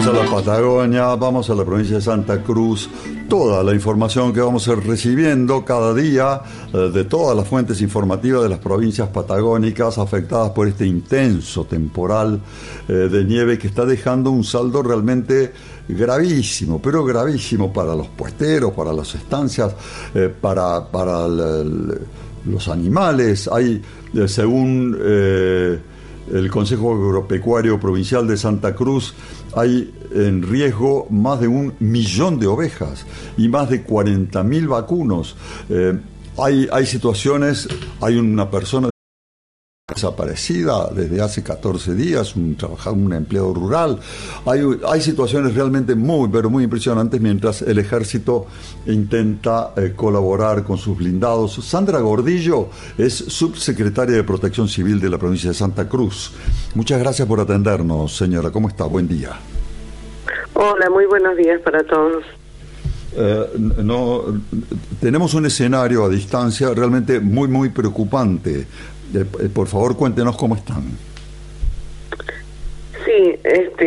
Vamos a la Patagonia, vamos a la provincia de Santa Cruz. Toda la información que vamos a ir recibiendo cada día de todas las fuentes informativas de las provincias patagónicas afectadas por este intenso temporal de nieve que está dejando un saldo realmente gravísimo, pero gravísimo para los puesteros, para las estancias, para los animales. Hay, según el Consejo Agropecuario Provincial de Santa Cruz, hay en riesgo más de 1 millón de ovejas y más de 40.000 vacunos. Hay situaciones, hay una persona desaparecida desde hace 14 días, un empleado rural. Hay situaciones realmente muy, pero muy impresionantes mientras el ejército intenta colaborar con sus blindados. Sandra Gordillo es subsecretaria de Protección Civil de la provincia de Santa Cruz. Muchas gracias por atendernos, señora. ¿Cómo está? Buen día. Hola, muy buenos días para todos. Tenemos un escenario a distancia realmente muy, muy preocupante. Por favor, cuéntenos cómo están. Sí,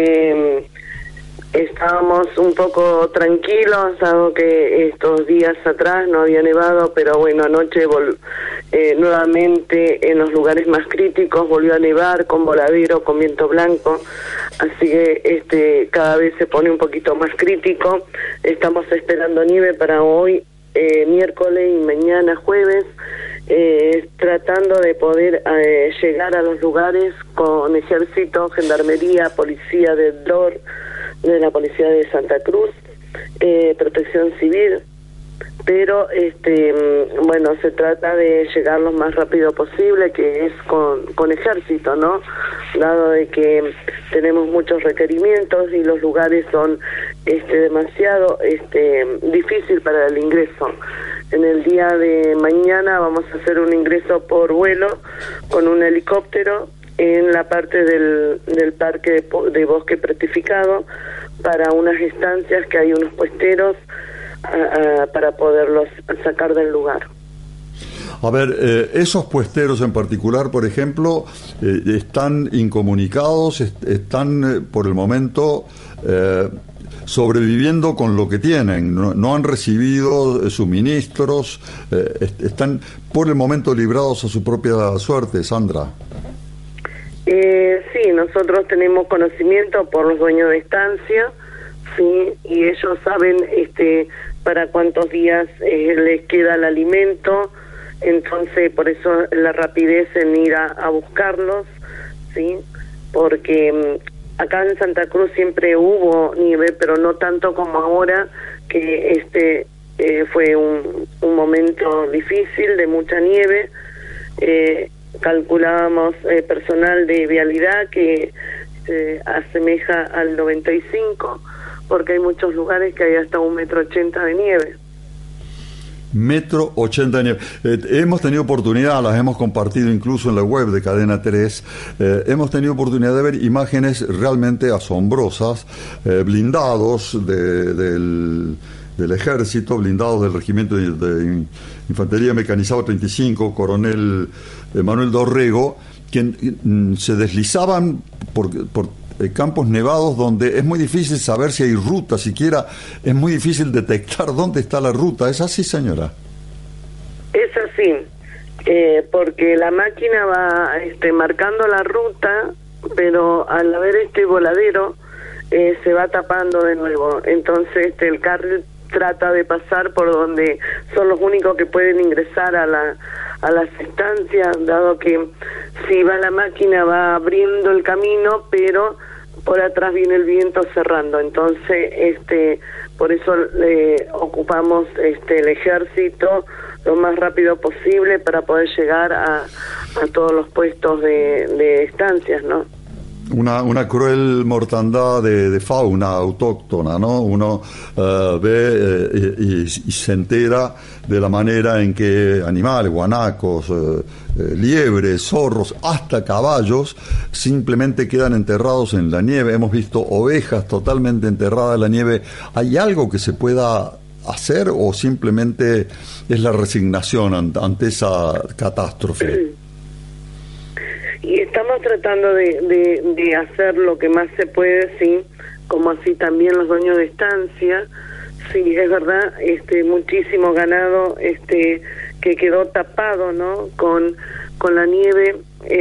estábamos un poco tranquilos, dado que estos días atrás no había nevado, pero bueno, anoche nuevamente en los lugares más críticos volvió a nevar con voladero, con viento blanco, así que cada vez se pone un poquito más crítico. Estamos esperando nieve para hoy, miércoles y mañana jueves, tratando de poder llegar a los lugares con ejército, gendarmería, policía del DOR, de la policía de Santa Cruz, protección civil, pero bueno, se trata de llegar lo más rápido posible, que es con ejército, ¿no? Dado de que tenemos muchos requerimientos y los lugares son demasiado difícil para el ingreso. En el día de mañana vamos a hacer un ingreso por vuelo con un helicóptero en la parte del parque de bosque petrificado para unas estancias que hay unos puesteros para poderlos sacar del lugar. A ver, esos puesteros en particular, por ejemplo, están incomunicados, están por el momento sobreviviendo con lo que tienen, no han recibido suministros, están por el momento librados a su propia suerte, Sandra. Sí, nosotros tenemos conocimiento por los dueños de estancia, sí, y ellos saben para cuántos días les queda el alimento, entonces por eso la rapidez en ir a buscarlos, sí, porque acá en Santa Cruz siempre hubo nieve, pero no tanto como ahora, que fue un momento difícil de mucha nieve. Calculábamos personal de vialidad que se asemeja al 95, porque hay muchos lugares que hay hasta 1,80 m de nieve. 1,80 m de nieve. Hemos tenido oportunidad, las hemos compartido incluso en la web de Cadena 3, hemos tenido oportunidad de ver imágenes realmente asombrosas, blindados del ejército, blindados del regimiento de Infantería Mecanizado 35, coronel Manuel Dorrego, que se deslizaban por campos nevados donde es muy difícil saber si hay ruta, siquiera es muy difícil detectar dónde está la ruta. ¿Es así, señora? Es así, porque la máquina va marcando la ruta, pero al haber este voladero se va tapando de nuevo. Entonces el carril trata de pasar por donde son los únicos que pueden ingresar a las estancias, dado que si va la máquina va abriendo el camino, pero por atrás viene el viento cerrando. Entonces por eso ocupamos el ejército lo más rápido posible para poder llegar a todos los puestos de estancias, ¿no? Una cruel mortandad de fauna autóctona, ¿no? Uno ve y se entera de la manera en que animales, guanacos, liebres, zorros, hasta caballos, simplemente quedan enterrados en la nieve. Hemos visto ovejas totalmente enterradas en la nieve. ¿Hay algo que se pueda hacer o simplemente es la resignación ante esa catástrofe? Y estamos tratando de hacer lo que más se puede, sí, como así también los dueños de estancia. Sí, es verdad, muchísimo ganado que quedó tapado, ¿no? Con la nieve,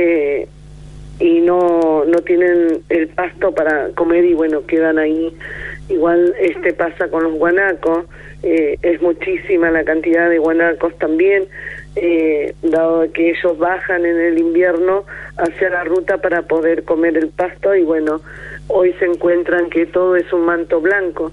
y no tienen el pasto para comer, y bueno, quedan ahí. Igual pasa con los guanacos, es muchísima la cantidad de guanacos también, dado que ellos bajan en el invierno hacia la ruta para poder comer el pasto, y bueno, hoy se encuentran que todo es un manto blanco,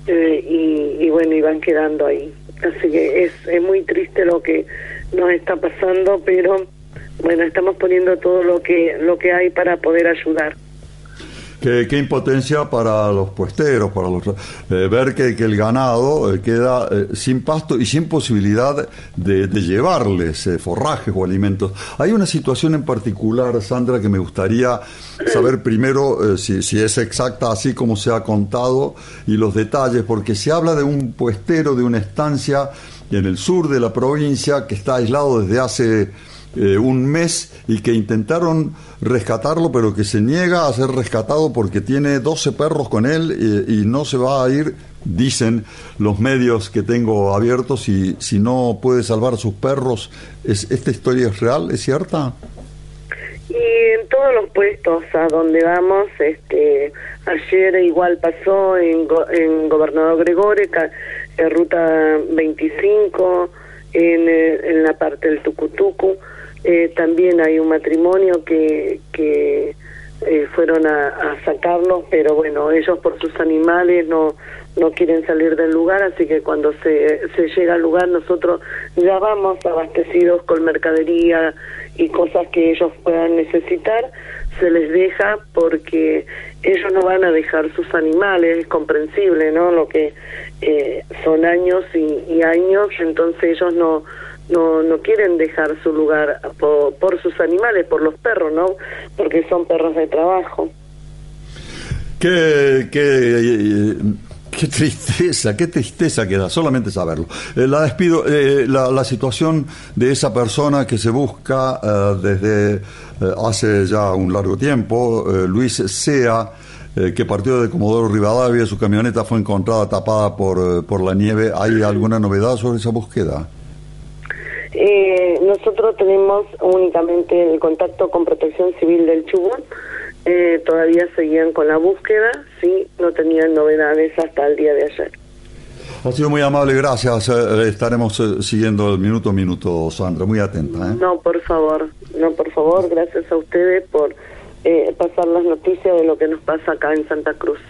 y bueno, y van quedando ahí. Así que es muy triste lo que nos está pasando, pero bueno, estamos poniendo todo lo que hay para poder ayudar. Qué impotencia para los puesteros, para los ver que el ganado queda sin pasto y sin posibilidad de llevarles forrajes o alimentos. Hay una situación en particular, Sandra, que me gustaría saber primero si es exacta así como se ha contado, y los detalles, porque se habla de un puestero de una estancia en el sur de la provincia que está aislado desde hace un mes, y que intentaron rescatarlo, pero que se niega a ser rescatado porque tiene 12 perros con él, y no se va a ir, dicen los medios que tengo abiertos, si no puede salvar a sus perros. ¿Esta historia es real? ¿Es cierta? Y en todos los puestos a donde vamos, ayer igual pasó en Gobernador Gregore, en Ruta 25, en la parte del Tucutucu. También hay un matrimonio que fueron a sacarlos, pero bueno, ellos por sus animales no quieren salir del lugar, así que cuando se llega al lugar nosotros ya vamos abastecidos con mercadería y cosas que ellos puedan necesitar, se les deja, porque ellos no van a dejar sus animales, es comprensible, ¿no? Lo que son años y años, entonces ellos no quieren dejar su lugar por sus animales, por los perros, ¿no? Porque son perros de trabajo. Qué tristeza que da, solamente saberlo. La despido. La situación de esa persona que se busca desde hace ya un largo tiempo, Luis Sea, que partió de Comodoro Rivadavia, su camioneta fue encontrada tapada por la nieve. ¿Hay alguna novedad sobre esa búsqueda? Nosotros tenemos únicamente el contacto con Protección Civil del Chubut. Todavía seguían con la búsqueda, sí, no tenían novedades hasta el día de ayer. Ha sido muy amable, gracias. Estaremos siguiendo el minuto a minuto, Sandra, muy atenta. No, por favor, gracias a ustedes por pasar las noticias de lo que nos pasa acá en Santa Cruz.